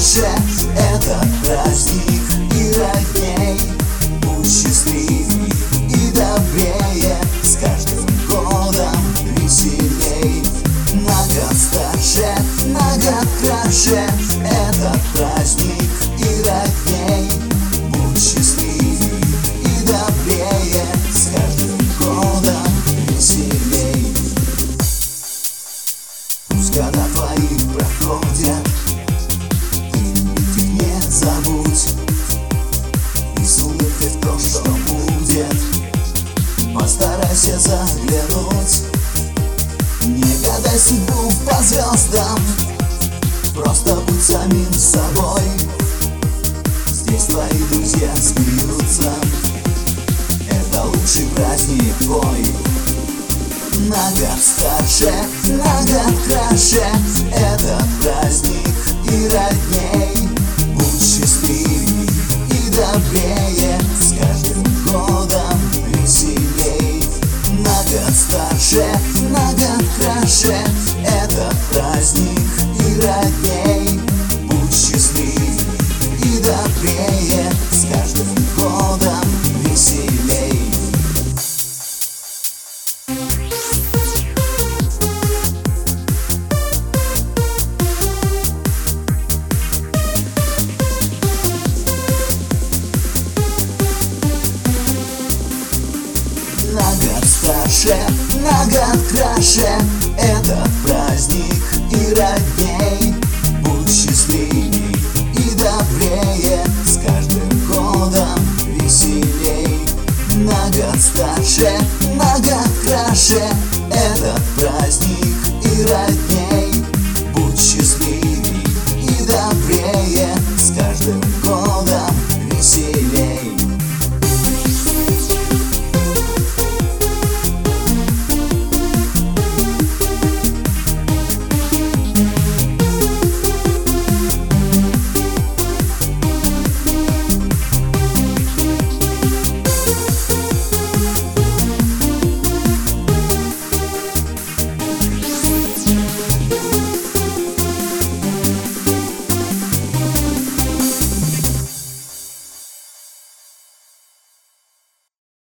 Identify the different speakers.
Speaker 1: краше этот праздник и родней. Будь счастливей и добрее, с каждым годом веселей. На год старше, на год краше этот праздник и родней. Будь счастливей и добрее, с каждым годом веселей. Пусть года твои проходят, ты любить их не забудь. И с улыбкой в то, что будет, постарайся заглянуть. Не гадай судьбу по звездам, просто будь самим собой. Здесь твои друзья смеются, это лучший праздник твой. На год старше, на год краше этот праздник и родней. Будь счастливей и добрее, с каждым годом веселей. На год старше, на год краше этот праздник и родней. Будь счастливей и добрее, с каждым годом веселей. На год старше, на год краше этот праздник и родней. Будь счастливей и добрее, с каждым годом веселей. На год старше, на год краше этот праздник и родней.